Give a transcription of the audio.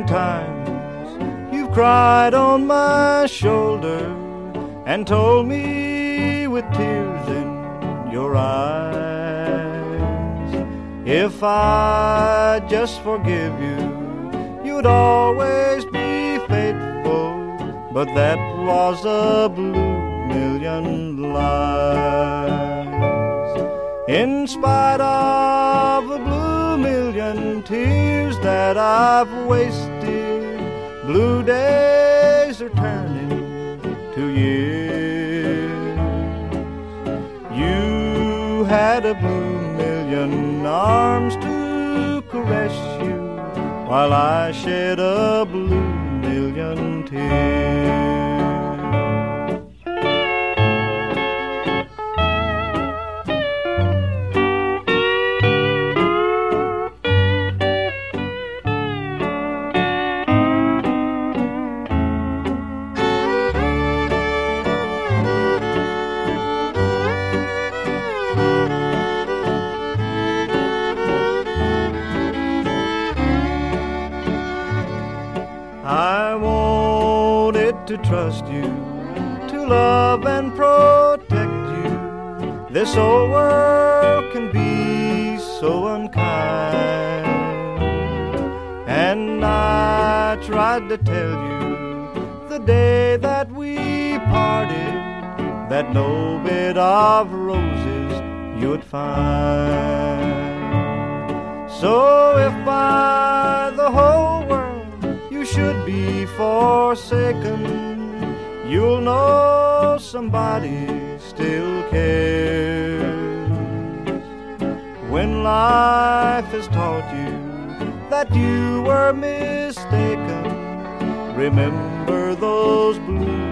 times you've cried on my shoulder and told me with tears in your eyes, if I just forgive you, you'd always be faithful. But that was a blue million lies. In spite of a blue million tears that I've wasted, blue days are turning to years. You had a blue million arms to caress you, while I shed a blue million tears. I wanted to trust you, to love and protect you. This old world can be so unkind, and I tried to tell you the day that we parted that no bed of roses you would find. So if by the whole world you should be forsaken, you'll know somebody still cares. When life has taught you that you were mistaken, remember those blue